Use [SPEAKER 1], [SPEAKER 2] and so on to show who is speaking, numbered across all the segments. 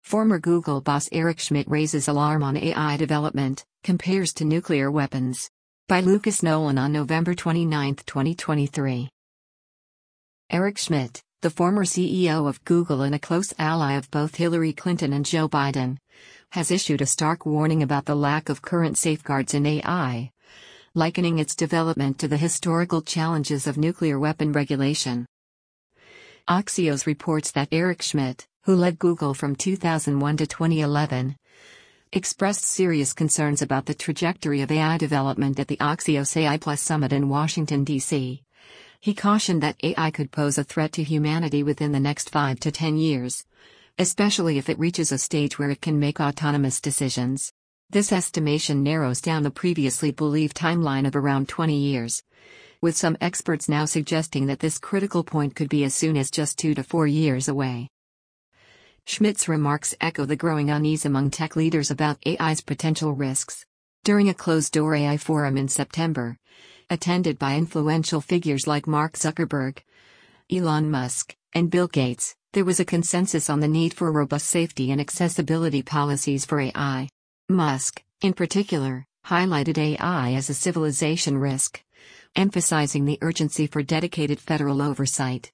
[SPEAKER 1] Former Google boss Eric Schmidt raises alarm on AI development, compares to nuclear weapons. By Lucas Nolan on November 29, 2023. Eric Schmidt, the former CEO of Google and a close ally of both Hillary Clinton and Joe Biden, has issued a stark warning about the lack of current safeguards in AI, likening its development to the historical challenges of nuclear weapon regulation. Axios reports that Eric Schmidt, who led Google from 2001 to 2011, expressed serious concerns about the trajectory of AI development at the Axios AI Plus Summit in Washington, D.C. He cautioned that AI could pose a threat to humanity within the next 5 to 10 years, especially if it reaches a stage where it can make autonomous decisions. This estimation narrows down the previously believed timeline of around 20 years, with some experts now suggesting that this critical point could be as soon as just 2 to 4 years away. Schmidt's remarks echo the growing unease among tech leaders about AI's potential risks. During a closed-door AI forum in September, attended by influential figures like Mark Zuckerberg, Elon Musk, and Bill Gates, there was a consensus on the need for robust safety and accessibility policies for AI. Musk, in particular, highlighted AI as a civilization risk, emphasizing the urgency for dedicated federal oversight.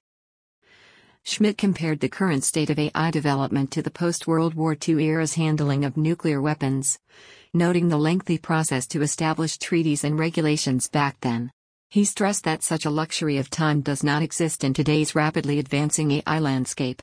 [SPEAKER 1] Schmidt compared the current state of AI development to the post-World War II era's handling of nuclear weapons, noting the lengthy process to establish treaties and regulations back then. He stressed that such a luxury of time does not exist in today's rapidly advancing AI landscape.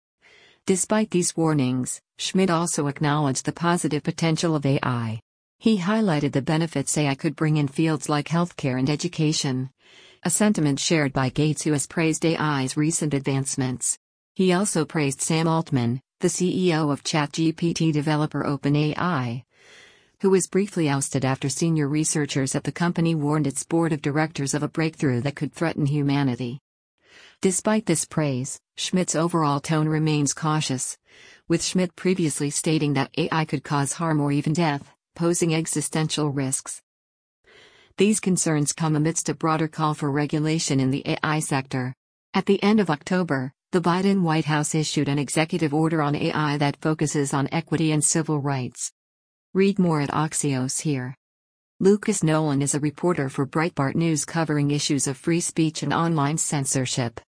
[SPEAKER 1] Despite these warnings, Schmidt also acknowledged the positive potential of AI. He highlighted the benefits AI could bring in fields like healthcare and education, a sentiment shared by Gates, who has praised AI's recent advancements. He also praised Sam Altman, the CEO of ChatGPT developer OpenAI, who was briefly ousted after senior researchers at the company warned its board of directors of a breakthrough that could threaten humanity. Despite this praise, Schmidt's overall tone remains cautious, with Schmidt previously stating that AI could cause harm or even death, posing existential risks. These concerns come amidst a broader call for regulation in the AI sector. At the end of October, the Biden White House issued an executive order on AI that focuses on equity and civil rights. Read more at Axios here. Lucas Nolan is a reporter for Breitbart News covering issues of free speech and online censorship.